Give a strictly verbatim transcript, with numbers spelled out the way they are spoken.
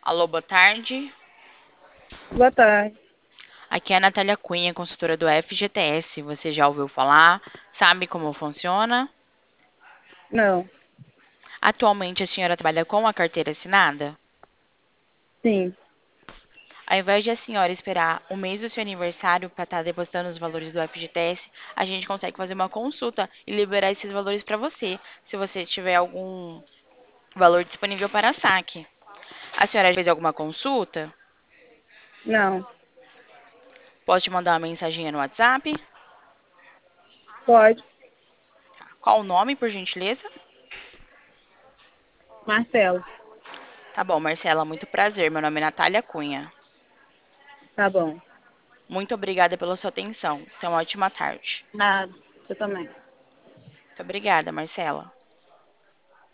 Alô, boa tarde. Boa tarde. Aqui é a Natália Cunha, consultora do F G T S. Você já ouviu falar? Sabe como funciona? Não, Atualmente a senhora trabalha com a carteira assinada? sim, Ao invés de a senhora esperar o mês do seu aniversário para estar depositando os valores do F G T S, a gente consegue fazer uma consulta e liberar esses valores para você, se você tiver algum valor disponível para saque. A senhora já fez alguma consulta? não. Posso te mandar uma mensagem no WhatsApp? Pode. Qual o nome, por gentileza? Marcelo. Tá bom, Marcela, muito prazer. Meu nome é Natália Cunha. Tá bom. Muito obrigada pela sua atenção. Tenha uma ótima tarde. Nada. Você também. Muito obrigada, Marcela.